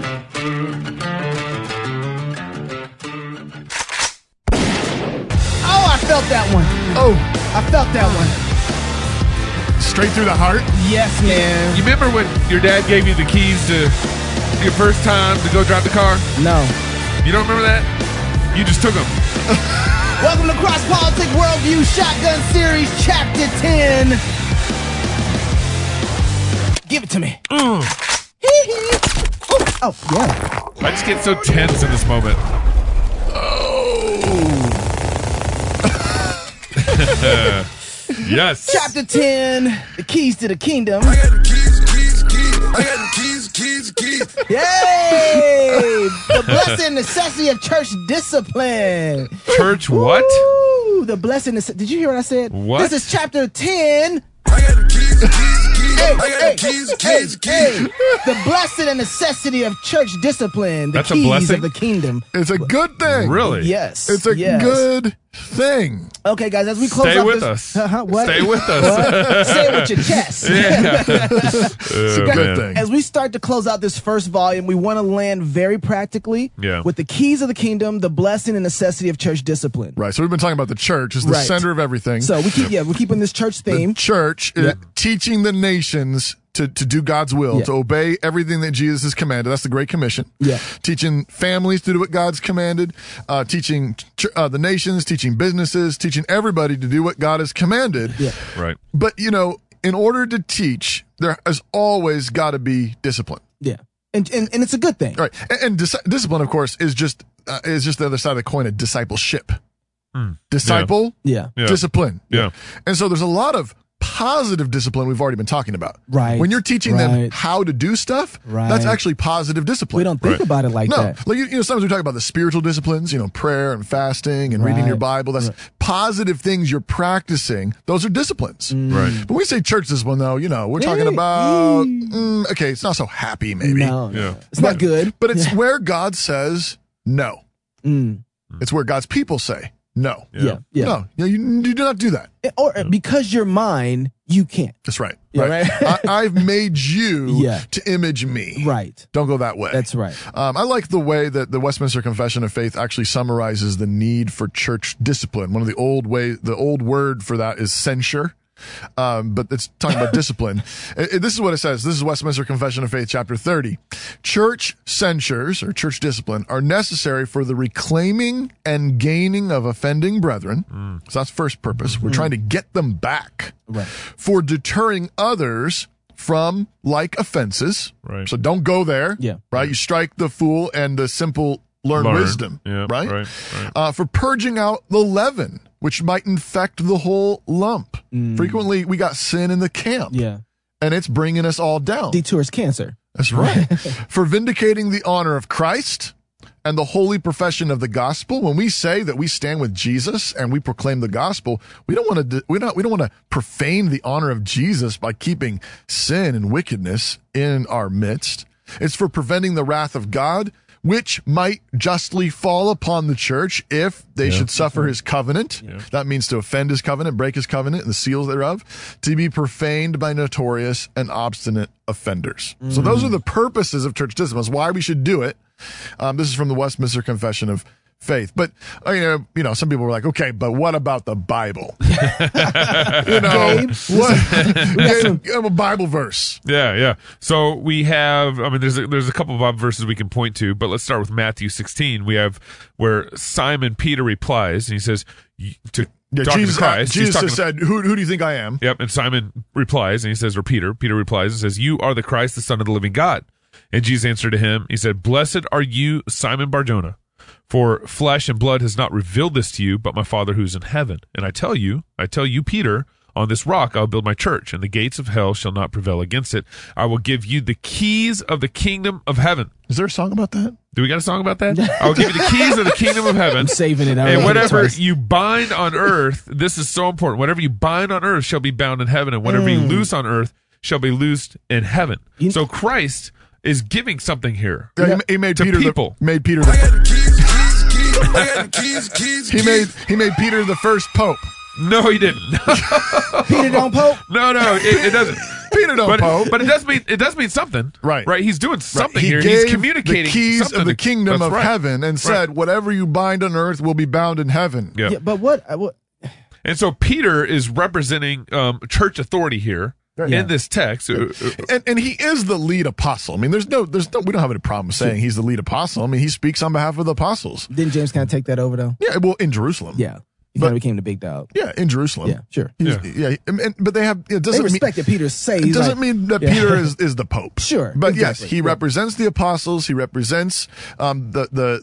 Oh, I felt that one. Oh, I felt that one. straight through the heart. Yes, man. You remember when your dad gave you the keys to your first time to go drive the car? No. You don't remember that? You just took them. Welcome to Cross Politics Worldview Shotgun Series, Chapter 10. Give it to me. Oh, yeah. I just get so tense in this moment. Yes. Chapter 10, the keys to the kingdom. I got the keys. I got the keys. Yay! The blessed necessity of church discipline. Church what? Ooh, the blessed necessity. Did you hear what I said? What? This is chapter 10. I got the keys. Hey, I got the keys. The blessed necessity of church discipline. The That's a keys blessing? of the kingdom. It's a good thing. Really? Yes. It's a yes. good thing. Okay, guys, as we close Stay out with this, us. What? Stay with us. What? Say it with your chest. It's a good thing. As we start to close out this first volume, we want to land very practically with the keys of the kingdom, the blessing and necessity of church discipline. Right. So we've been talking about the church as the Right. center of everything. So we're keeping this church theme. The church is teaching the nations to do God's will, to obey everything that Jesus has commanded. That's the Great Commission. Yeah. Teaching families to do what God's commanded, teaching the nations, teaching businesses, teaching everybody to do what God has commanded. Yeah. Right. But, in order to teach, there has always got to be discipline. Yeah. And it's a good thing. Right. And discipline, of course, is just the other side of the coin of discipleship. Disciple, Yeah. discipline. Yeah. And so there's a lot of positive discipline we've already been talking about. Right. When you're teaching them how to do stuff, that's actually positive discipline. We don't think about it like that. Like, sometimes we talk about the spiritual disciplines, prayer and fasting and reading your Bible. That's positive things you're practicing. Those are disciplines. Right. But when we say church discipline, though, we're talking about, okay, it's not so happy, maybe. No. Yeah. It's not good. But it's where God says no. It's where God's people say no. Yeah. No, you do not do that. Or because you're mine, you can't. That's right. Yeah, right. I've made you to image me. Right. Don't go that way. That's right. I like the way that the Westminster Confession of Faith actually summarizes the need for church discipline. One of the old word for that is censure. But it's talking about discipline. This is what it says. This is Westminster Confession of Faith, chapter 30. Church censures, or church discipline, are necessary for the reclaiming and gaining of offending brethren. So that's first purpose. We're trying to get them back. Right. For deterring others from like offenses. Right. So don't go there. Yeah. Right. You strike the fool and the simple learn wisdom. Yeah, right. For purging out the leaven, which might infect the whole lump. Frequently, we got sin in the camp. Yeah. And it's bringing us all down. Detours cancer. That's right. For vindicating the honor of Christ and the holy profession of the gospel. When we say that we stand with Jesus and we proclaim the gospel, we don't want to profane the honor of Jesus by keeping sin and wickedness in our midst. It's for preventing the wrath of God, which might justly fall upon the church if they should suffer his covenant. Yeah. That means to offend his covenant, break his covenant, and the seals thereof, to be profaned by notorious and obstinate offenders. So those are the purposes of church discipline. That's why we should do it. This is from the Westminster Confession of Faith. But, some people were like, okay, but what about the Bible? I'm a Bible verse. Yeah. So we have, there's a couple of Bible verses we can point to, but let's start with Matthew 16. We have where Simon Peter replies, and he says, Jesus has said, who do you think I am? Yep. And Simon replies, and he says, or Peter replies and says, you are the Christ, the Son of the living God. And Jesus answered to him, he said, blessed are you, Simon Bar-Jonah, for flesh and blood has not revealed this to you, but my Father who's in heaven. And I tell you, Peter, on this rock I'll build my church, and the gates of hell shall not prevail against it. I will give you the keys of the kingdom of heaven. Is there a song about that? Do we got a song about that? I will give you the keys of the kingdom of heaven. I'm saving it. And whatever you bind on earth, this is so important. Whatever you bind on earth shall be bound in heaven, and whatever you loose on earth shall be loosed in heaven. So Christ is giving something here. Yeah, he made to Peter people. Made Peter. I got the keys. He made Peter the first pope. No, he didn't. Peter don't pope? No, it doesn't. Peter don't pope. But it does mean something. Right. Right. He's doing something here. Gave He's communicating the keys something of the kingdom of heaven and said, Right. whatever you bind on earth will be bound in heaven. Yeah. But what And so Peter is representing church authority here in this text. And he is the lead apostle. I mean, we don't have any problem saying he's the lead apostle. I mean, he speaks on behalf of the apostles. didn't James kind of take that over though? Yeah, well, in Jerusalem. Yeah. He kind of became the big dog. Yeah, in Jerusalem. Yeah, sure. But they have. It doesn't They respect that Peter says. It doesn't mean that Peter is the Pope. Sure, but exactly. yes, he represents the apostles. He represents the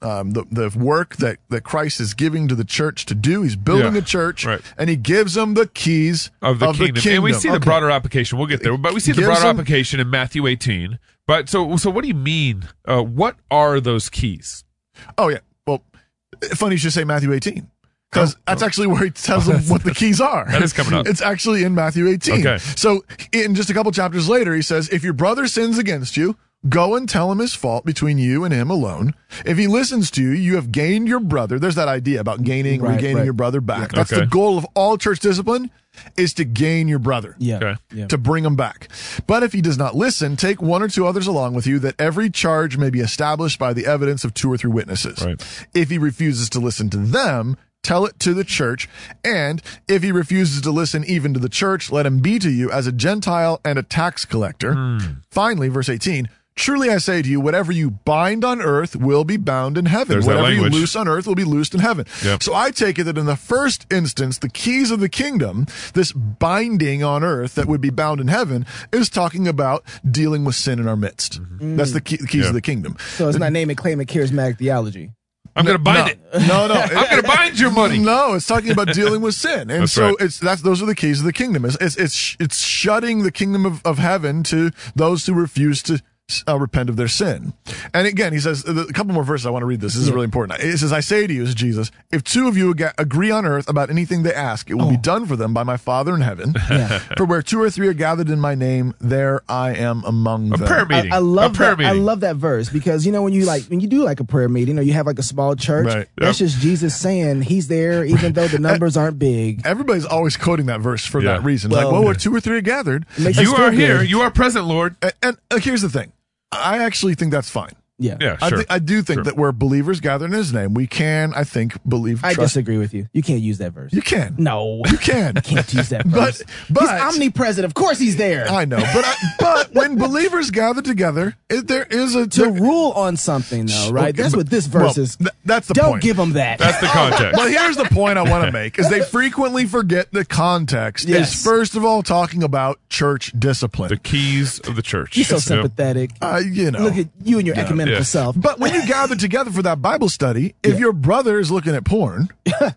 work that Christ is giving to the church to do. He's building a church, and he gives them the keys of the kingdom. And we see the broader application. We'll get there, but we see the broader application in Matthew 18. But so what do you mean? What are those keys? Oh yeah. Well, funny you should say Matthew 18. Because that's actually where he tells them what the keys are. That is coming up. It's actually in Matthew 18. Okay. So in just a couple chapters later, he says, if your brother sins against you, go and tell him his fault between you and him alone. If he listens to you, you have gained your brother. There's that idea about regaining your brother back. That's the goal of all church discipline, is to gain your brother. To bring him back. But if he does not listen, take one or two others along with you, that every charge may be established by the evidence of 2 or 3 witnesses. Right. If he refuses to listen to them, tell it to the church. And if he refuses to listen even to the church, let him be to you as a Gentile and a tax collector. Finally, verse 18, truly I say to you, whatever you bind on earth will be bound in heaven. There's whatever that you language. loose on earth will be loosed in heaven. Yep. So I take it that in the first instance, the keys of the kingdom, this binding on earth that would be bound in heaven, is talking about dealing with sin in our midst. That's the keys of the kingdom. So it's not name it, claim it, charismatic theology. I'm going to bind it. No. I'm going to bind your money. No, it's talking about dealing with sin, and those are the keys of the kingdom. It's shutting the kingdom of heaven to those who refuse to repent of their sin. And again, he says a couple more verses. I want to read this. This is really important. It says, "I say to you," as Jesus, "if 2 of you agree on earth about anything they ask, it will be done for them by my Father in heaven. For where 2 or 3 are gathered in my name, there I am among them." A prayer meeting. I love a prayer that. meeting. I love that verse because when you do like a prayer meeting or you have like a small church, that's just Jesus saying he's there even though the numbers aren't big. Everybody's always quoting that verse for that reason. Where 2 or 3 are gathered, you are here. You are present, Lord. And here's the thing. I actually think that's fine. Yeah, sure. I do think that where believers gather in his name, we can, I think, believe. I disagree with you. You can't use that verse. You can. No. You can. You can't use that verse. But he's omnipresent. Of course he's there. I know. But when believers gather together, there is to rule on something, though, right? That's what this verse is. That's the Don't point. give them that. That's the context. But here's the point I want to make, is they frequently forget the context is, first of all, talking about church discipline. The keys of the church. You're so sympathetic. Look at you and your ecumenical self. But when you gather together for that Bible study, if your brother is looking at porn,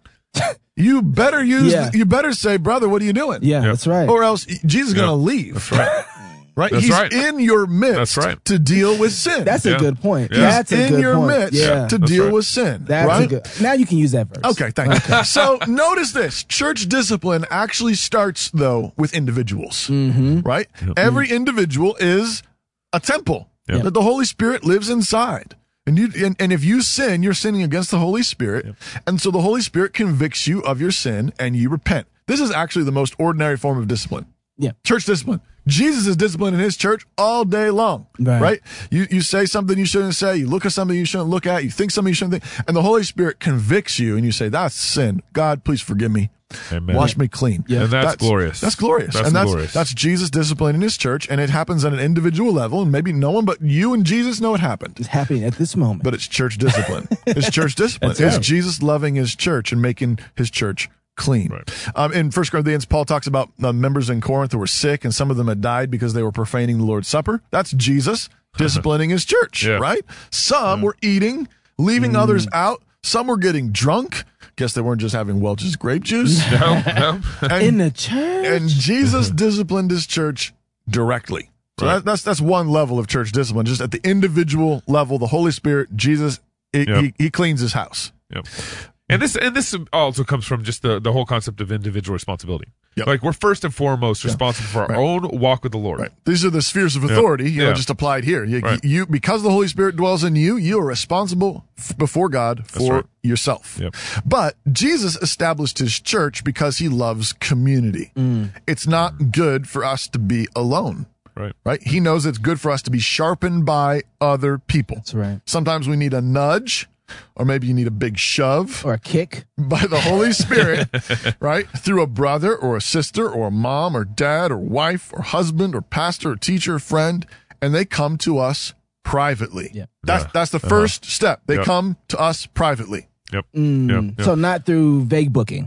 you better you better say, brother, what are you doing? Yeah, that's right. Or else Jesus is going to leave. That's right. Right? That's He's right. in your midst to deal with sin. That's a good point. He's That's a in good your point. midst to deal with sin. That's a good. Now you can use that verse. Okay, thank you. So notice this. Church discipline actually starts, though, with individuals. Right? Every individual is a temple that the Holy Spirit lives inside. And if you sin, you're sinning against the Holy Spirit. And so the Holy Spirit convicts you of your sin and you repent. This is actually the most ordinary form of discipline. Yeah. Church discipline. Jesus is disciplining his church all day long. Right? You say something you shouldn't say. You look at something you shouldn't look at. You think something you shouldn't think. And the Holy Spirit convicts you and you say, that's sin. God, please forgive me. Amen. Wash me clean. Yeah. And that's glorious. That's glorious. That's Jesus disciplining his church, and it happens at an individual level, and maybe no one but you and Jesus know it happened. It's happening at this moment. But it's church discipline. It's church discipline. It's Jesus loving his church and making his church clean. Right. In 1 Corinthians, Paul talks about members in Corinth who were sick, and some of them had died because they were profaning the Lord's Supper. That's Jesus disciplining his church, right? Some were eating, leaving others out. Some were getting drunk. Guess they weren't just having Welch's grape juice. No. In the church. And Jesus disciplined his church directly. So that's one level of church discipline. Just at the individual level, the Holy Spirit, Jesus, he cleans his house. And this also comes from just the whole concept of individual responsibility. Yep. Like we're first and foremost responsible for our own walk with the Lord. Right. These are the spheres of authority, just applied here. You, because the Holy Spirit dwells in you, you are responsible before God for yourself. Yep. But Jesus established his church because he loves community. It's not good for us to be alone. Right. He knows it's good for us to be sharpened by other people. That's right. Sometimes we need a nudge, or maybe you need a big shove. Or a kick. By the Holy Spirit, right? Through a brother or a sister or a mom or dad or wife or husband or pastor or teacher or friend, and they come to us privately. Yeah. That's the first step. They come to us privately. Yep. So not through vague booking.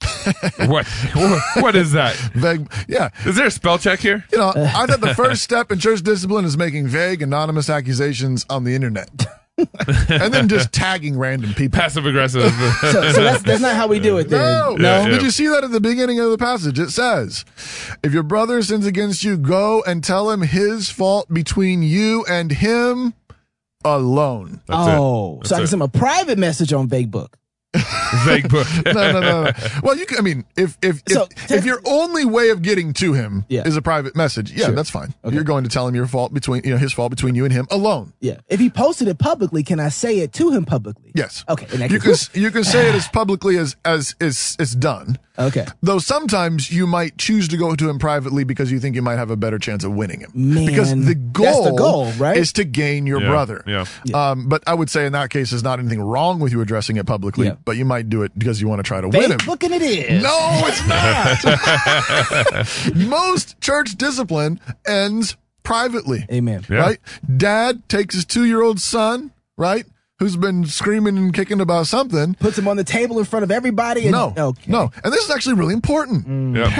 What is that? Vague, yeah. Is there a spell check here? I thought the first step in church discipline is making vague, anonymous accusations on the internet. And then just tagging random people. Passive aggressive. So that's not how we do it then. No. Did you see that at the beginning of the passage? It says, if your brother sins against you, go and tell him his fault between you and him alone. So I can send him a private message on vague book. Vague book. No. Well, you can. I mean, if your only way of getting to him is a private message, that's fine. Okay. You're going to tell him your fault between his fault between you and him alone. Yeah. If he posted it publicly, can I say it to him publicly? Yes. Okay. You can say it as publicly as it's done. Okay. Though sometimes you might choose to go to him privately because you think you might have a better chance of winning him. Man, because the goal right? is to gain your brother. Yeah. But I would say in that case, there's not anything wrong with you addressing it publicly. Yeah. But you might do it because you want to try to win him. Looking it is. No, it's not. Most church discipline ends privately. Amen. Yeah. Right? Dad takes his 2-year-old son, right? Who's been screaming and kicking about something. Puts him on the table in front of everybody. No. And this is actually really important. Yep.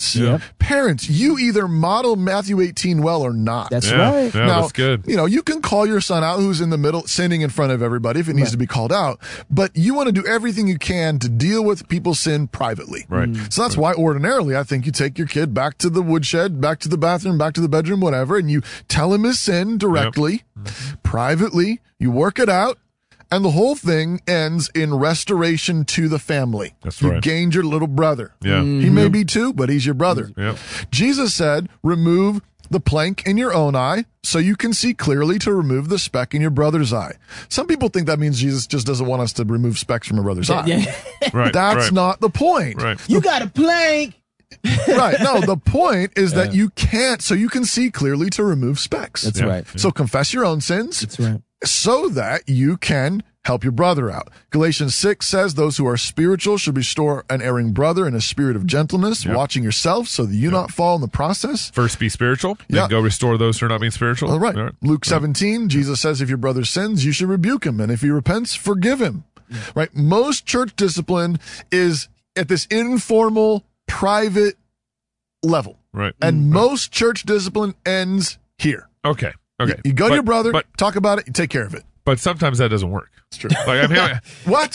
Parents, you either model Matthew 18 well or not. That's right. Yeah, now, that's good. You can call your son out who's in the middle, sinning in front of everybody if it needs to be called out. But you want to do everything you can to deal with people's sin privately. Right. So that's why ordinarily I think you take your kid back to the woodshed, back to the bathroom, back to the bedroom, whatever, and you tell him his sin directly, privately. You work it out. And the whole thing ends in restoration to the family. That's you right. gained your little brother. Yeah. He may be 2, but he's your brother. Yep. Jesus said, remove the plank in your own eye so you can see clearly to remove the speck in your brother's eye. Some people think that means Jesus just doesn't want us to remove specks from a brother's eye. Yeah. Right. That's not the point. Right. You got a plank. Right. No, the point is that you can't, so you can see clearly to remove specks. That's right. So confess your own sins. That's right. So that you can help your brother out. Galatians 6 says those who are spiritual should restore an erring brother in a spirit of gentleness, watching yourself so that you not fall in the process. First be spiritual, then go restore those who are not being spiritual. All right. Luke 17, Jesus says if your brother sins, you should rebuke him. And if he repents, forgive him. Right. Most church discipline is at this informal, private level. Right. And most church discipline ends here. Okay. You go to your brother, talk about it, you take care of it. But sometimes that doesn't work. It's true. Like what?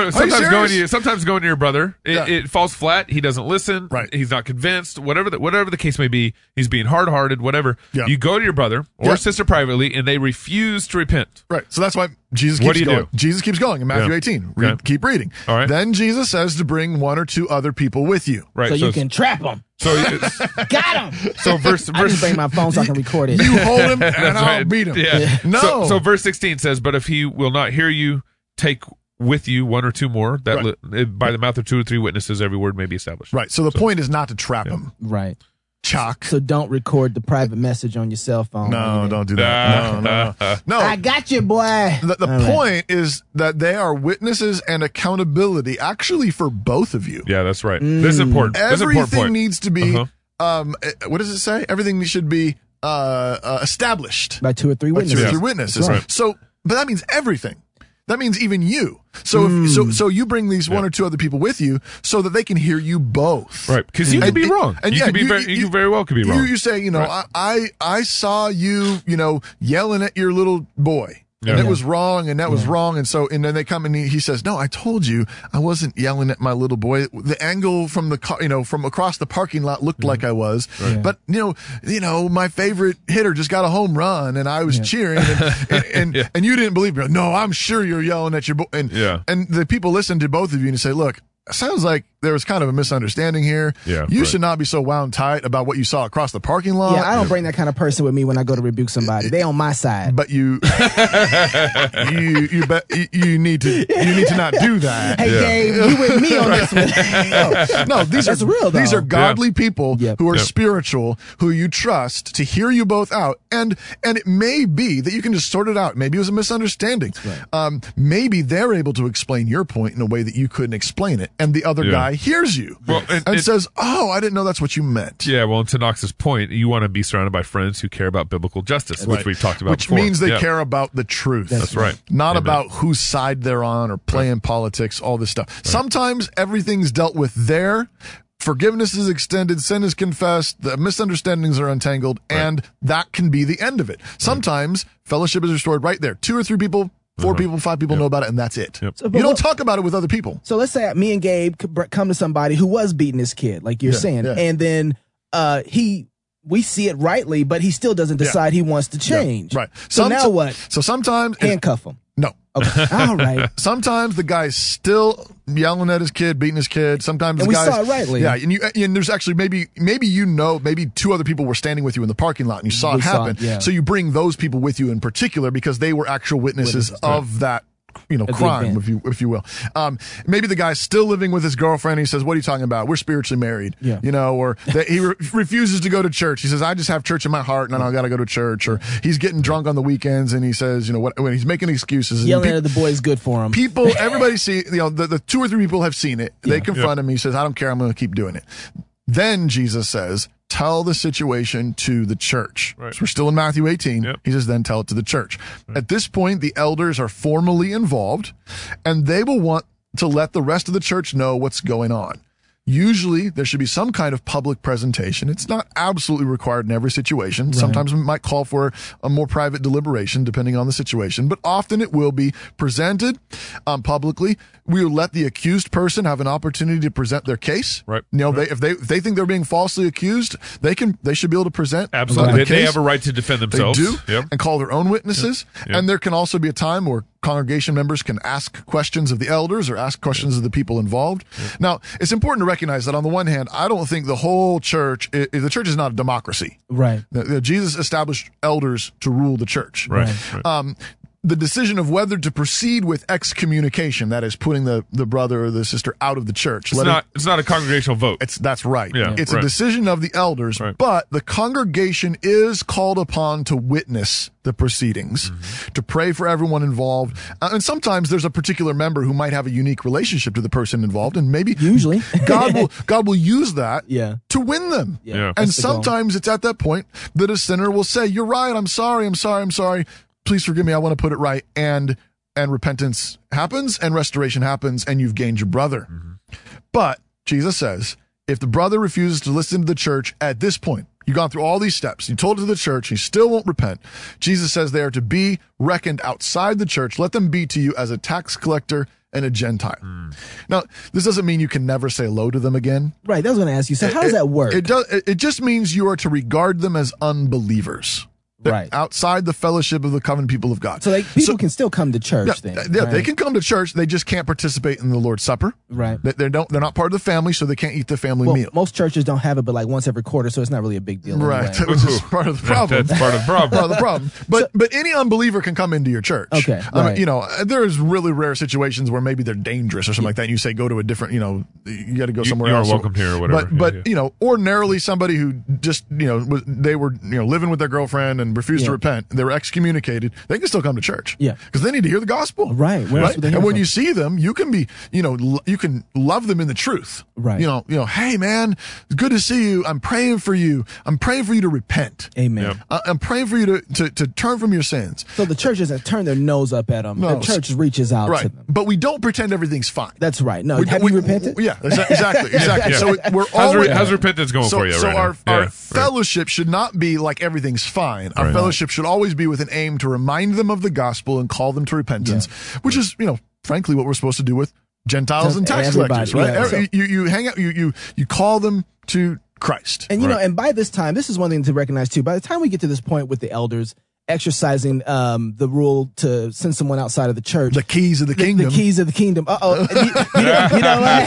Sometimes going to your brother, it falls flat. He doesn't listen. Right. He's not convinced. Whatever the case may be, he's being hard-hearted. Whatever. Yeah. You go to your brother or sister privately, and they refuse to repent. Right. So that's why Jesus keeps going. Do? Jesus keeps going in Matthew 18. Keep reading. All right. Then Jesus says to bring 1 or 2 other people with you. Right. So you can trap them. So got him. So verse. I just bring my phone so I can record it. You hold him and I'll beat him. Yeah. No. So verse 16 says, "But if he will not hear you, take with you 1 or 2 more. That by the mouth of 2 or 3 witnesses, every word may be established." Right. So the point is not to trap him. Right. Chalk. So don't record the private message on your cell phone. No, don't do that. No. I got you, boy. The point is that they are witnesses and accountability actually for both of you. Yeah, that's right. This is important. Everything needs to be, what does it say? Everything should be established. By 2 or 3 witnesses. 2 or 3 witnesses. Right. So, but that means everything. That means even you. So so you bring these 1 or 2 other people with you so that they can hear you both. Right. Because you could be wrong. And you very well could be wrong. You say, I saw you, yelling at your little boy. and it was wrong, and that was wrong. And so, and then they come and he says, no, I told you I wasn't yelling at my little boy. The angle from the car, from across the parking lot looked like I was, but my favorite hitter just got a home run and I was cheering and you didn't believe me. No, I'm sure you're yelling at your boy. And the people listen to both of you and say, look, sounds like there was kind of a misunderstanding here. You should not be so wound tight about what you saw across the parking lot. Yeah, I don't bring that kind of person with me when I go to rebuke somebody. They on my side. But you need to not do that. Hey, Gabe, you with me on this one. No, that's real, though. These are godly people who are spiritual, who you trust to hear you both out. And it may be that you can just sort it out. Maybe it was a misunderstanding. Right. Maybe they're able to explain your point in a way that you couldn't explain it. And the other guy hears you and says, oh, I didn't know that's what you meant. Yeah, well, to Knox's point, you want to be surrounded by friends who care about biblical justice, which we've talked about before. Which means they care about the truth. That's right. Not about whose side they're on or playing politics, all this stuff. Right. Sometimes everything's dealt with there. Forgiveness is extended, sin is confessed, the misunderstandings are untangled, and that can be the end of it. Sometimes fellowship is restored right there. 2 or 3 people, 4 people, 5 people know about it, and that's it. So, you don't talk about it with other people. So let's say me and Gabe come to somebody who was beating his kid, like you're saying, and then we see it rightly, but he still doesn't decide he wants to change. Right. So now what? So sometimes handcuff him. No. Okay. All right. Sometimes the guy's still yelling at his kid, beating his kid. Sometimes and the guy's saw it rightly. Yeah, and there's actually maybe 2 other people were standing with you in the parking lot and you saw it happen. So you bring those people with you in particular because they were actual witnesses of that crime, if you will. Maybe the guy's still living with his girlfriend. He says, what are you talking about? We're spiritually married, or that he refuses to go to church. He says, I just have church in my heart and I got to go to church. Or he's getting drunk on the weekends and he says, when he's making excuses. Yelling at the boy is good for him. Everybody see, the 2 or 3 people have seen it. They confront him. He says, I don't care. I'm going to keep doing it. Then Jesus says, tell the situation to the church. Right. So we're still in Matthew 18. He says, then tell it to the church. Right. At this point, the elders are formally involved, and they will want to let the rest of the church know what's going on. Usually, there should be some kind of public presentation. It's not absolutely required in every situation. Right. Sometimes we might call for a more private deliberation, depending on the situation, but often it will be presented publicly. We will let the accused person have an opportunity to present their case. Right. If they think they're being falsely accused, they should be able to present. Absolutely. They have a right to defend themselves. They do, and call their own witnesses. And there can also be a time where congregation members can ask questions of the elders or ask questions of the people involved. Now, it's important to recognize that on the one hand, I don't think the whole church, the church is not a democracy. Right. Jesus established elders to rule the church. Right. The decision of whether to proceed with excommunication, that is putting the brother or the sister out of the church. It's not a congregational vote. That's right. Yeah, it's a decision of the elders, but the congregation is called upon to witness the proceedings, to pray for everyone involved. And sometimes there's a particular member who might have a unique relationship to the person involved, and maybe usually God will use that to win them. Yeah. And sometimes it's at that point that a sinner will say, you're right, I'm sorry. Please forgive me. I want to put it right. And repentance happens and restoration happens and you've gained your brother. But Jesus says, if the brother refuses to listen to the church at this point, you've gone through all these steps, you told it to the church, he still won't repent. Jesus says they are to be reckoned outside the church. Let them be to you as a tax collector and a Gentile. Now, this doesn't mean you can never say hello to them again. Right. That was going to ask you. So how does that work? It just means you are to regard them as unbelievers. Right. Outside the fellowship of the covenant people of God. So people can still come to church then. Yeah, right? They can come to church. They just can't participate in the Lord's Supper. Right. They're not part of the family, so they can't eat the family meal. Most churches don't have it, but like once every quarter, so it's not really a big deal. Right. Anyway. Which is part of the problem. That's part of the problem. But any unbeliever can come into your church. Okay. Right. There's really rare situations where maybe they're dangerous or something like that. And you say, go to a different, you got to go somewhere else. You are welcome here or whatever. But ordinarily somebody who just, they were, living with their girlfriend and refused to repent, they were excommunicated, they can still come to church. Yeah. Because they need to hear the gospel. Right. And when you see them, you can be, you can love them in the truth. Right. Hey man, it's good to see you. I'm praying for you. I'm praying for you to repent. Amen. I'm praying for you to turn from your sins. So the church doesn't turn their nose up at them. The church reaches out to them. But we don't pretend everything's fine. That's right. No. Have you repented? Yeah, exactly. Yeah. So we're always, how's repentance going for you right now? Our fellowship should not be like everything's fine. Our fellowship should always be with an aim to remind them of the gospel and call them to repentance, which is, frankly, what we're supposed to do with Gentiles and tax collectors, right? Yeah. So, you hang out, you call them to Christ. And, and by this time, this is one thing to recognize too, by the time we get to this point with the elders exercising the rule to send someone outside of the church. The keys of the kingdom. The keys of the kingdom. Uh-oh. you know what?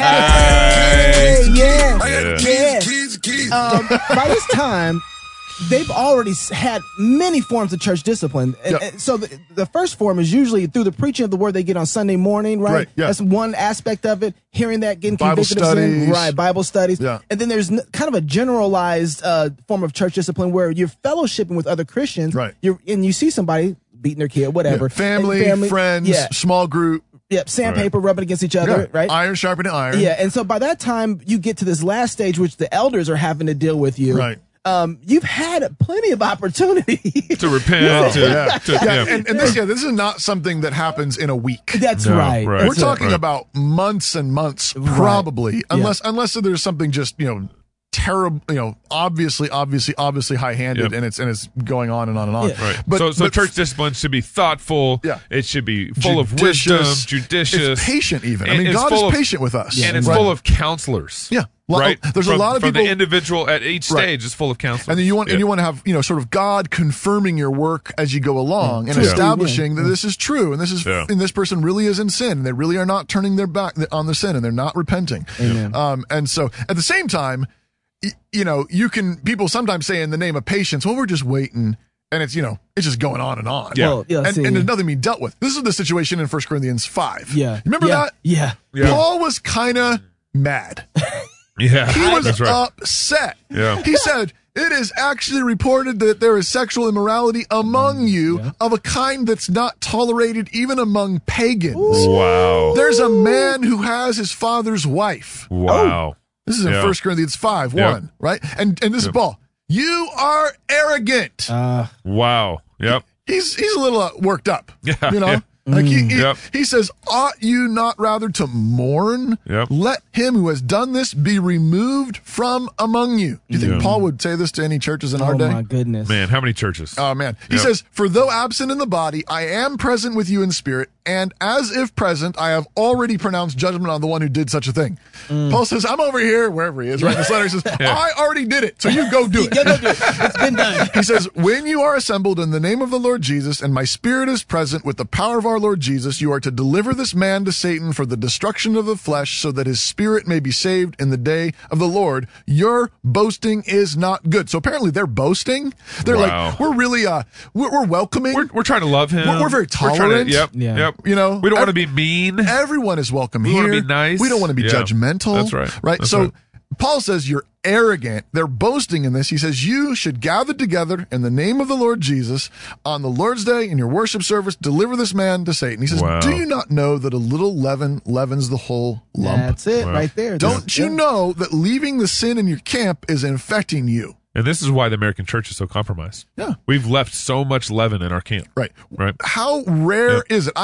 Keys. By this time, they've already had many forms of church discipline. And so the first form is usually through the preaching of the word they get on Sunday morning, right? That's one aspect of it. Hearing that, getting convicted of sin. Right, Bible studies. Yeah. And then there's kind of a generalized form of church discipline where you're fellowshipping with other Christians. Right. And you see somebody beating their kid, whatever. Yeah. Family, friends, small group. Yep, sandpaper rubbing against each other, right? Iron sharpening iron. Yeah, and so by that time, you get to this last stage, which the elders are having to deal with you. Right. You've had plenty of opportunity to repent. And this is not something that happens in a week. That's right. We're talking about months and months, probably, unless there's something just terrible, obviously high-handed, and it's going on and on and on. Yeah. Right. But church discipline should be thoughtful. Yeah. It should be full of wisdom, judicious. It's patient even. I mean, God is patient with us. And it's full of counselors. Yeah. Right. There's a lot of people. The individual at each stage is full of counselors. And then you want to have, sort of God confirming your work as you go along and establishing that this is true and this is and this person really is in sin and they really are not turning their back on the sin and they're not repenting. Amen. And so at the same time, people sometimes say in the name of patience, well, we're just waiting. And it's, it's just going on and on. Yeah. And there's nothing being dealt with. This is the situation in 1 Corinthians 5. Yeah. You remember that? Yeah. Paul was kind of mad. Yeah. He was upset. Yeah. He said, it is actually reported that there is sexual immorality among you of a kind that's not tolerated even among pagans. Ooh. Wow. There's a man who has his father's wife. Wow. This is in 1 Corinthians 5:1, right? And this is Paul. You are arrogant. Wow. Yep. He's a little worked up. Yeah. Yeah. Like he says, ought you not rather to mourn? Yep. Let him who has done this be removed from among you. Do you think Paul would say this to any churches in our day? Oh, my goodness. Man, how many churches? Oh, man. He says, for though absent in the body, I am present with you in spirit, and as if present, I have already pronounced judgment on the one who did such a thing. Paul says, I'm over here, wherever he is, right? This letter says, I already did it, so you go do it. Go do it. It's been done. He says, when you are assembled in the name of the Lord Jesus, and my spirit is present with the power of our Lord Jesus, you are to deliver this man to Satan for the destruction of the flesh, so that his spirit may be saved in the day of the Lord. Your boasting is not good. So apparently they're boasting. They're like, we're really, we're welcoming. We're trying to love him. We're very tolerant. Yep. We don't want to be mean. Everyone is welcome here. We want to be nice. We don't want to be judgmental. That's right. Right. That's so right. Paul says you're arrogant. They're boasting in this. He says you should gather together in the name of the Lord Jesus on the Lord's day in your worship service. Deliver this man to Satan. He says, do you not know that a little leaven leavens the whole lump? That's it right there. Don't you know that leaving the sin in your camp is infecting you? And this is why the American church is so compromised. Yeah. We've left so much leaven in our camp. Right. Right. How rare is it? I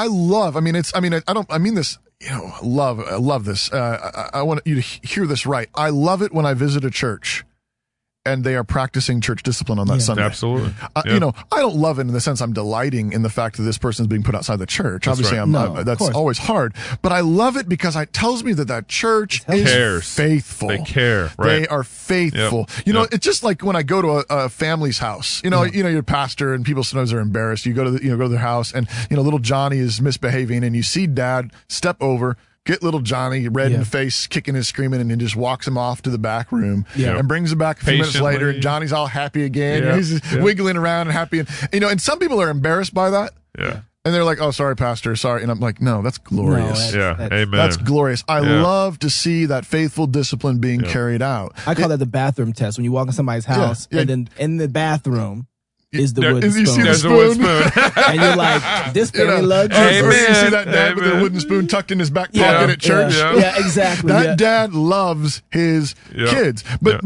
mean this, I love this. I want you to hear this right. I love it when I visit a church and they are practicing church discipline on that Sunday. Absolutely. I don't love it in the sense I'm delighting in the fact that this person is being put outside the church. That's Obviously, right. That's always hard. But I love it because it tells me that church is faithful. They care. Right. They are faithful. Yep. It's just like when I go to a family's house. You're a pastor and people sometimes are embarrassed. You go to their house and little Johnny is misbehaving and you see Dad step over, get little Johnny red in the face, kicking and screaming, and then just walks him off to the back room and brings him back a few minutes later, and Johnny's all happy again. And he's wiggling around and happy. And some people are embarrassed by that. Yeah. And they're like, oh, sorry, Pastor, sorry. And I'm like, no, that's glorious. Amen. That's glorious. I love to see that faithful discipline being carried out. I call that the bathroom test. When you walk in somebody's house, and then in the bathroom, is the wooden spoon. You see the spoon. And you're like, this family loves you. Or you see that dad with a wooden spoon tucked in his back pocket at church. Yeah, exactly. That dad loves his kids. But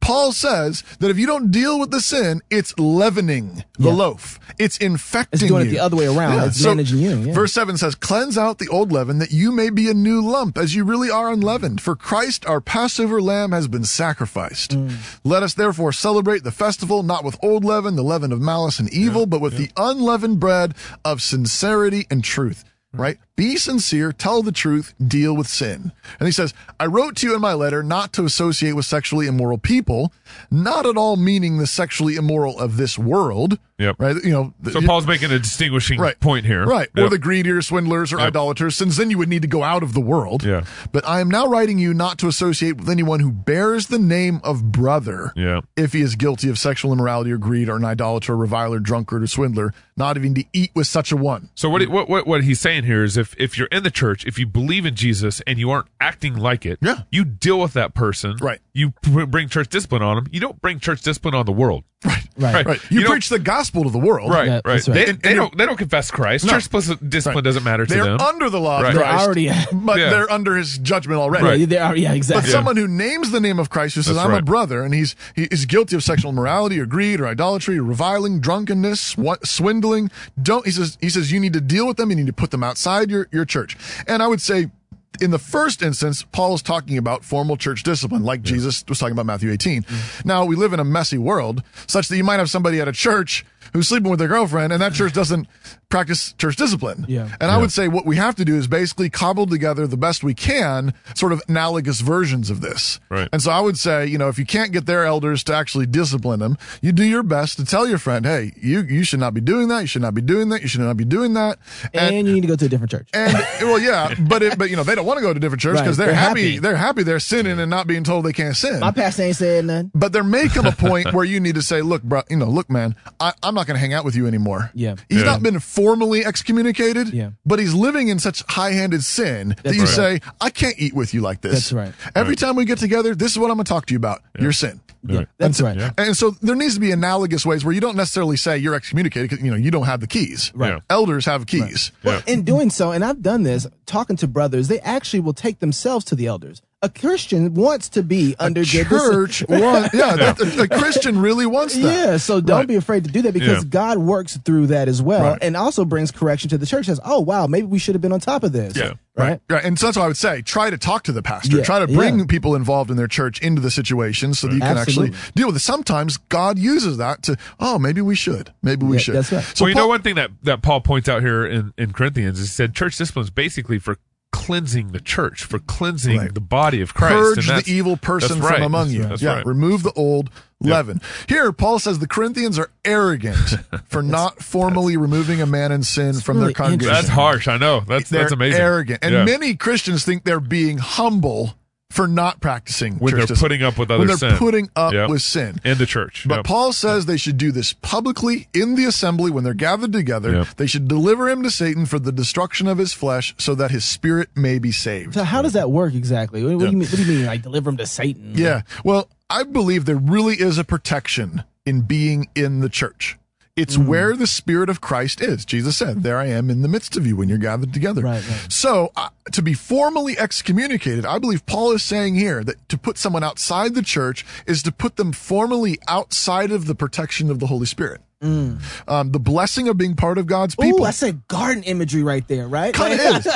Paul says that if you don't deal with the sin, it's leavening the loaf. It's infecting It's doing you. it the other way around. Yeah. It's So, managing you. Yeah. Verse 7 says, cleanse out the old leaven that you may be a new lump as you really are unleavened. For Christ, our Passover lamb, has been sacrificed. Let us therefore celebrate the festival, not with old leaven, the leaven of malice and evil, but with the unleavened bread of sincerity and truth. Right? Be sincere, tell the truth, deal with sin. And he says, I wrote to you in my letter not to associate with sexually immoral people, not at all meaning the sexually immoral of this world. Yep. Right? You know, So Paul's making a distinguishing point here. Right. Yep. Or the greedy or swindlers or idolaters, since then you would need to go out of the world. Yeah. But I am now writing you not to associate with anyone who bears the name of brother if he is guilty of sexual immorality or greed or an idolater, reviler, drunkard, or swindler, not even to eat with such a one. So what he's saying here is if you're in the church, if you believe in Jesus and you aren't acting like it, you deal with that person. Right. You bring church discipline on them. You don't bring church discipline on the world. Right. You preach the gospel to the world. Right. Yeah, Right. that's right. They don't confess Christ. No. Church discipline doesn't matter to They're them. under the law of Right. They're Christ, already, but they're under his judgment already. Right. yeah, they are, yeah, exactly. But someone who names the name of Christ, who says, That's I'm a right. brother, and he is guilty of sexual immorality or greed or idolatry or reviling, drunkenness, swindling, he says you need to deal with them, you need to put them outside your church. And I would say, in the first instance, Paul is talking about formal church discipline, like Jesus was talking about Matthew 18. Now, we live in a messy world, such that you might have somebody at a church who's sleeping with their girlfriend, and that church doesn't practice church discipline. Yeah. And I would say what we have to do is basically cobble together the best we can, sort of analogous versions of this. Right. And so I would say, if you can't get their elders to actually discipline them, you do your best to tell your friend, hey, you should not be doing that. You should not be doing that. You should not be doing that. And you need to go to a different church. And well, yeah, but they don't want to go to different church because Right. they're They're happy. happy. They're happy they're sinning and not being told they can't sin. My pastor ain't saying nothing. But there may come a point where you need to say, look, bro, look, man, I'm not going to hang out with you anymore. Yeah. He's not been formally excommunicated, Yeah. but he's living in such high-handed sin that you right. say, I can't eat with you like this. That's right. Every time we get together, this is what I'm going to talk to you about. Your sin. Yeah, that's right. Yeah. And so there needs to be analogous ways where you don't necessarily say you're excommunicated because, you don't have the keys. Right. Yeah. Elders have keys. Well, in doing so, and I've done this, talking to brothers, they actually will take themselves to the elders. A Christian wants to be under good Church, a Christian really wants that. Yeah, so don't Right. be afraid to do that because Yeah. God works through that as well, Right. and also brings correction to the church. Says, "Oh wow, maybe we should have been on top of this." Yeah. right. Right. And so that's what I would say. Try to talk to the pastor. Yeah, Try to bring yeah. people involved in their church into the situation so that you can Absolutely. actually deal with it. Sometimes God uses that to, maybe we should. Maybe we Yeah, should. that's right. So Well, one thing that Paul points out here in Corinthians is he said church discipline is basically for cleansing the church, for cleansing Right. the body of Christ. purge and that's- the evil person that's right. from among you. That's yeah, right. remove the old leaven. Here, Paul says the Corinthians are arrogant for not formally removing a man in sin from really their congregation. That's harsh. I know. That's They're amazing. arrogant. And Yeah. many Christians think they're being humble for not practicing When church they're discipline. putting up with other when they're sin. putting up Yep. with sin. in the church. But Yep. Paul says they should do this publicly in the assembly when they're gathered together. Yep. They should deliver him to Satan for the destruction of his flesh so that his spirit may be saved. So how does that work exactly? What do you mean? What do you mean? Like deliver them to Satan? Yeah. Well, I believe there really is a protection in being in the church. It's where the Spirit of Christ is. Jesus said, there I am in the midst of you when you're gathered together. Right. So to be formally excommunicated, I believe Paul is saying here that to put someone outside the church is to put them formally outside of the protection of the Holy Spirit. The blessing of being part of God's people. Ooh, that's a garden imagery right there, right? Kind of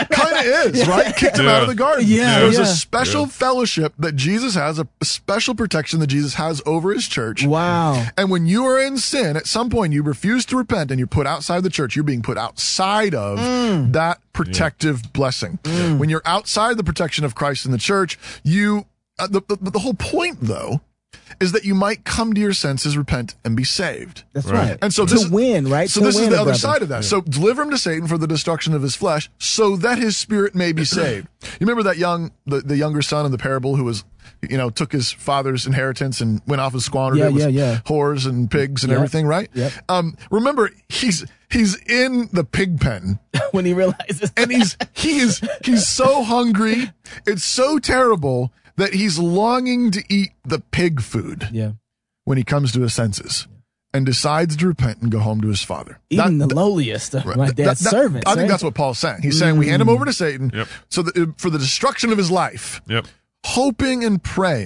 is, right? Kicked him out of the garden. Yeah, There's yeah. a special fellowship that Jesus has, a special protection that Jesus has over his church. Wow. And when you are in sin, at some point you refuse to repent and you're put outside the church, you're being put outside of that protective blessing. When you're outside the protection of Christ in the church, the whole point though, is that you might come to your senses, repent, and be saved. That's right. And so to this is, win, right? So To this is win the a other brother. side of that. So deliver him to Satan for the destruction of his flesh, so that his spirit may be saved. You remember that the younger son in the parable who was, took his father's inheritance and went off and squandered it with whores and pigs and everything, right? Yep. Remember, he's in the pig pen. When he realizes, And he's so hungry. It's so terrible that he's longing to eat the pig food when he comes to his senses and decides to repent and go home to his father. even the lowliest of my dad's servants. I think right? that's what Paul's saying. He's saying we hand him over to Satan Yep. so that for the destruction of his life, Yep. hoping and praying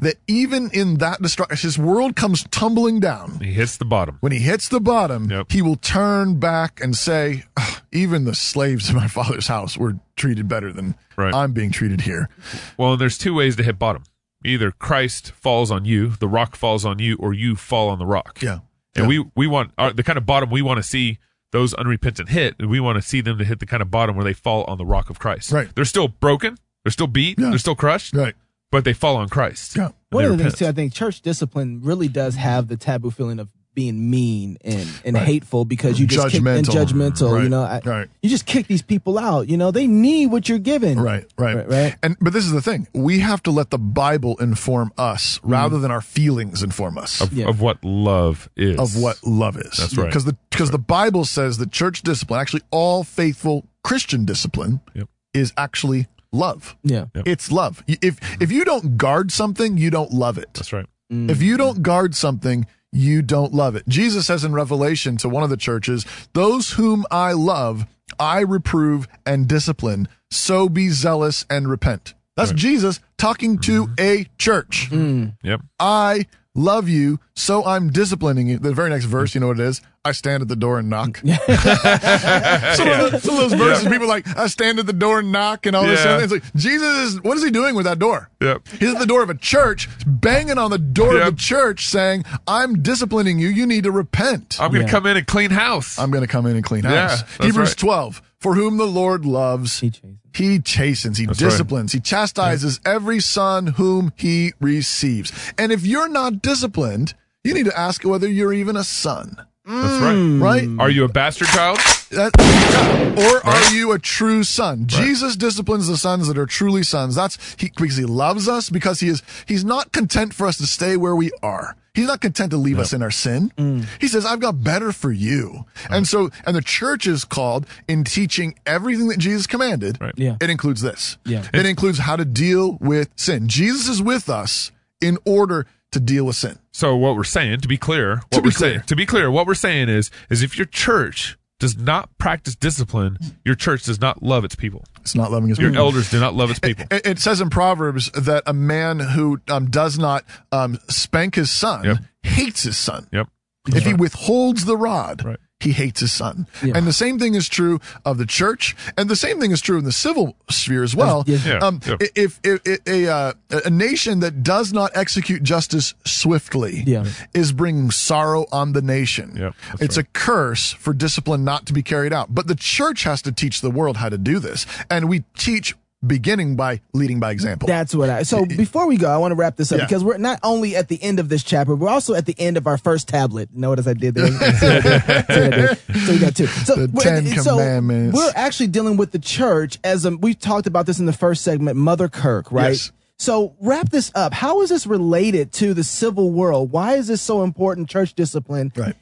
that even in that destruction, his world comes tumbling down. He hits the bottom. When he hits the bottom, Yep. he will turn back and say, even the slaves in my father's house were treated better than Right. I'm being treated here. Well, there's two ways to hit bottom. Either Christ falls on you, the rock falls on you, or you fall on the rock. Yeah. And Yeah. we want the kind of bottom we want to see those unrepentant hit. We want to see them to hit the kind of bottom where they fall on the rock of Christ. Right. They're still broken. They're still beat. Yeah. They're still crushed. Right. But they fall on Christ. Yeah. And One they of the things repent. too, I think church discipline really does have the taboo feeling of being mean and Right. hateful because you just kick, and judgmental. Right. You know, Right. you just kick these people out. You know, they need what you're giving. Right. Right. But this is the thing. We have to let the Bible inform us rather than our feelings inform us. of, Yeah. of what love is. Of what love is. That's right. Because the Bible says that church discipline, actually all faithful Christian discipline, Yep. is actually love. Yeah. Yep. It's love. If you don't guard something, you don't love it. That's right. If you don't guard something, you don't love it. Jesus says in Revelation to one of the churches, those whom I love, I reprove and discipline. So be zealous and repent. That's Right. Jesus talking to a church. Yep. I love you, so I'm disciplining you. The very next verse, you know what it is? I stand at the door and knock. some of those verses, people are like, I stand at the door and knock and all this Yeah. stuff. It's like, what is he doing with that door? Yep. He's at the door of a church, banging on the door Yep. of the church saying, I'm disciplining you. You need to repent. I'm going to Yeah. come in and clean house. I'm going to come in and clean Yeah, house. that's Hebrews right. 12, for whom the Lord loves, He chastens. he chastens, he That's disciplines, he chastises every son whom he receives. And if you're not disciplined, you need to ask whether you're even a son, That's right. right? Are you a bastard child? Or are you a true son? Jesus disciplines the sons that are truly sons. Because he loves us, because he's not content for us to stay where we are. He's not content to leave us in our sin. He says, I've got better for you. And the church is called in teaching everything that Jesus commanded. Right. Yeah. It includes this. Yeah. It includes how to deal with sin. Jesus is with us in order to deal with sin. So what we're saying, to be clear, what we're saying is if your church does not practice discipline, your church does not love its people. It's not loving his Your people. elders do not love its people. It says in Proverbs that a man who does not spank his son Yep. hates his son. Yep. If he withholds the rod, Right. he hates his son. Yeah. And the same thing is true of the church, and the same thing is true in the civil sphere as well. Yeah. Yeah. If a nation that does not execute justice swiftly Yeah. is bringing sorrow on the nation. Yep, that's It's a curse for discipline not to be carried out. But the church has to teach the world how to do this, and we teach beginning by leading by example. That's what so before we go, I want to wrap this up Yeah. because we're not only at the end of this chapter, we're also at the end of our first tablet. Notice I did there. See what I did? So we got two. So, The Ten Commandments. We're actually dealing with the church as we talked about this in the first segment, Mother Kirk, right? Yes. So wrap this up. How is this related to the civil world? Why is this so important, church discipline, Right.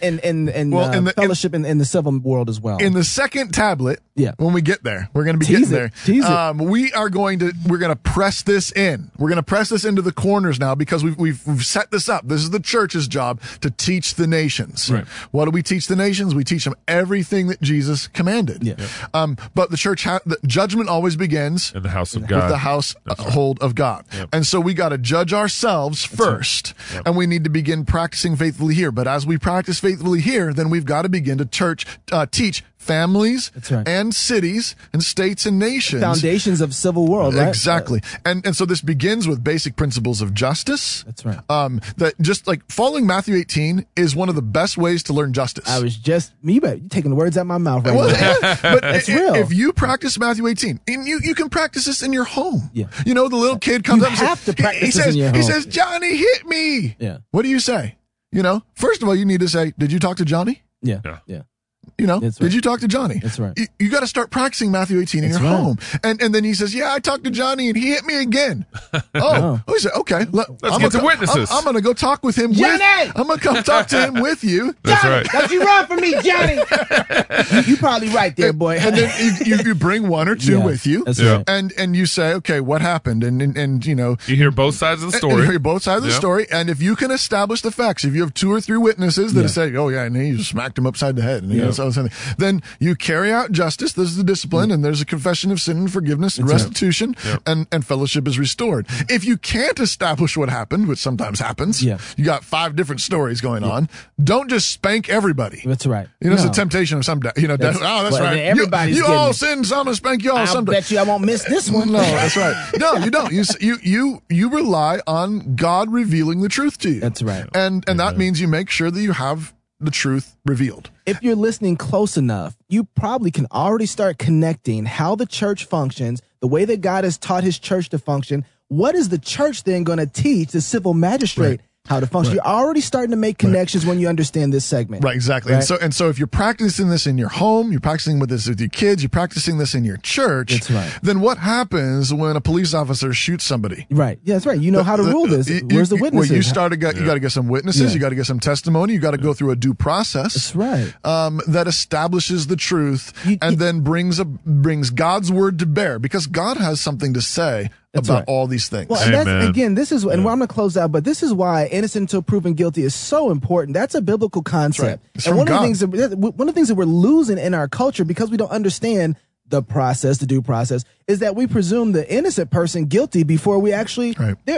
and fellowship in the civil world as well? In the second tablet, Yeah. when we get there, we're going to be Tease getting it. there. Tease it. We're going to press this in. We're going to press this into the corners now because we've set this up. This is the church's job to teach the nations. Right. What do we teach the nations? We teach them everything that Jesus commanded. Yeah. But the church, the judgment always begins In the house of with God. the household of God. Yep. And so we got to judge ourselves first, and we need to begin practicing faithfully here. But as we practice faithfully here, then we've got to begin to teach families That's right. and cities and states and nations. Foundations of civil world, right? Exactly. And so this begins with basic principles of justice. That's right. That just like following Matthew 18 is one of the best ways to learn justice. I was just you're taking the words out of my mouth right Well, now. yeah, but That's real. if you practice Matthew 18, and you can practice this in your home. Yeah. You know, the little kid comes You up and have says, to practice he this says, in your he home. says, Johnny hit me. Yeah. What do you say? You know, first of all, you need to say, did you talk to Johnny? Yeah. Yeah. Yeah. You know, That's right. did you talk to Johnny? That's right. You got to start practicing Matthew 18 in That's your right. home. And then he says, yeah, I talked to Johnny and he hit me again. Oh, he said, okay. Let's get some witnesses. I'm going to go talk with him. Johnny! I'm going to come talk to him with you. That's right. Don't you run from me, Johnny. you probably right there, boy. And then you bring one or two Yeah, with you. that's Yeah. right. And you say, okay, what happened? And you know, You hear both sides of the and you story. hear both sides of the Yeah. story. And if you can establish the facts, if you have 2 or 3 witnesses that Yeah. say, oh yeah, and he just smacked him upside the head, and he goes, all the same thing. Then you carry out justice. This is the discipline, and there's a confession of sin and forgiveness and restitution, and fellowship is restored. If you can't establish what happened, which sometimes happens, you got 5 different stories going on. Don't just spank everybody. That's right. It's a temptation of some, that's right. Everybody's you all sin, so I'm going to spank you all someday. I bet you I won't miss this one. No, that's right. No, you don't. You rely on God revealing the truth to you. That's right. And that means you make sure that you have the truth revealed. If you're listening close enough, you probably can already start connecting how the church functions, the way that God has taught his church to function. What is the church then going to teach the civil magistrate how to function? You're already starting to make connections when you understand this segment. Right, exactly. Right? And so if you're practicing this in your home, you're practicing this with your kids, you're practicing this in your church, that's right. Then what happens when a police officer shoots somebody? Right. Yeah, that's right. You know how to rule this. Where's the witnesses? Well, you got to get some witnesses, you got to get some testimony, you got to go through a due process. That's right. That establishes the truth and then brings God's word to bear, because God has something to say about all these things. Well, and that's, again, this is, and I'm going to close out, but this is why innocent until proven guilty is so important. That's a biblical concept. It's and from one of the things that we're losing in our culture, because we don't understand the process, the due process, is that we presume the innocent person guilty before we actually,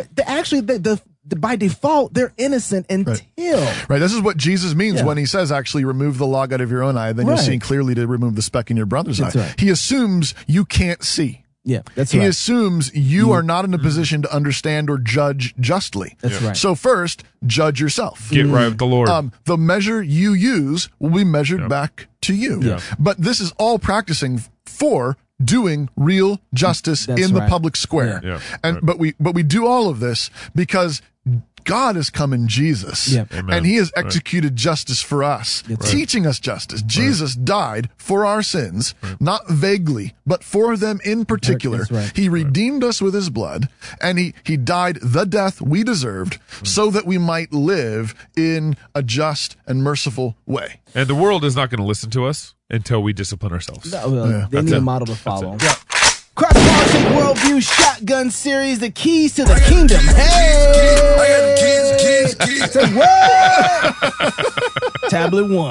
by default, they're innocent until. Right. This is what Jesus means when he says, actually, remove the log out of your own eye, then you'll see clearly to remove the speck in your brother's eye. Right. He assumes you can't see. Yeah, that's right. He assumes you are not in a position to understand or judge justly. That's right. So first, judge yourself. Get right with the Lord. The measure you use will be measured back to you. Yeah. But this is all practicing for doing real justice in the public square. But we do all of this because God has come in Jesus, and he has executed justice for us, teaching us justice. Jesus died for our sins, not vaguely, but for them in particular. He redeemed us with his blood, and he died the death we deserved so that we might live in a just and merciful way. And the world is not going to listen to us until we discipline ourselves. They need a model to follow. Cross-Politics Worldview Shotgun Series, the keys to the kingdom. Hey! I got the keys. Say what? Tablet 1.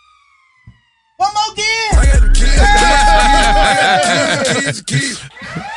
One more again. I got the keys. I got the keys.